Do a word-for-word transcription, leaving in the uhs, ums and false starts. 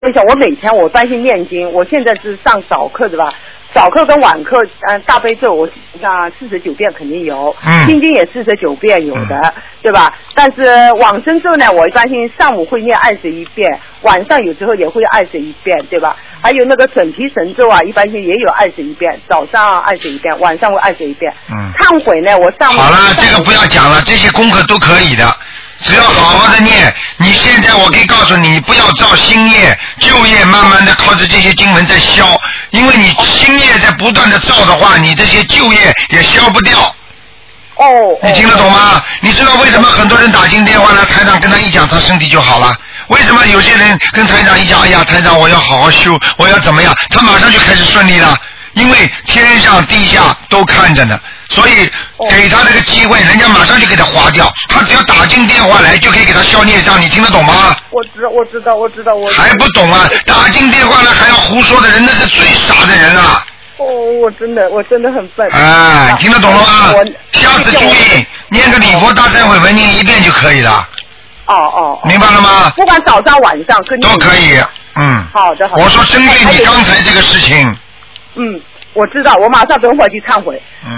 分享，我每天我专心念经，我现在是上早课的吧。早课跟晚课，嗯、呃，大悲咒我那四十九遍肯定有， 嗯， 心经也四十九遍有的， 嗯、 对吧？但是往生咒呢，我一般性上午会念二十一遍，晚上有时候也会二十一遍，对吧？还有那个准提神咒啊，一般性也有二十一遍，早上二十一遍，晚上会二十一遍。 嗯， 忏悔呢，我上好了，这个不要讲了，这些功课都可以的。只要好好的念，你现在我可以告诉你，不要造新业，旧业慢慢的靠着这些经文在消，因为你新业在不断的造的话，你这些旧业也消不掉。 哦， 你听得懂吗？你知道为什么很多人打进电话来，台长跟他一讲，他身体就好了？为什么有些人跟台长一讲，哎呀，台长我要好好修，我要怎么样，他马上就开始顺利了？因为天上地下都看着呢，所以给他这个机会，人家马上就给他划掉。他只要打进电话来，就可以给他消孽障。你听得懂吗？ 我知道，我知道，我知道，我还不懂啊？打进电话来还要胡说的人，那是最傻的人啊！ 哦，我真的，我真的很笨。 哎，听得懂了吗？下次注意，念个礼佛大忏悔文念一遍就可以了。 哦哦。 明白了吗？ 不管早上晚上跟都可以，嗯。 好的好的。 我说针对你刚才这个事情。 嗯，我知道，我马上等会儿去忏悔。 嗯。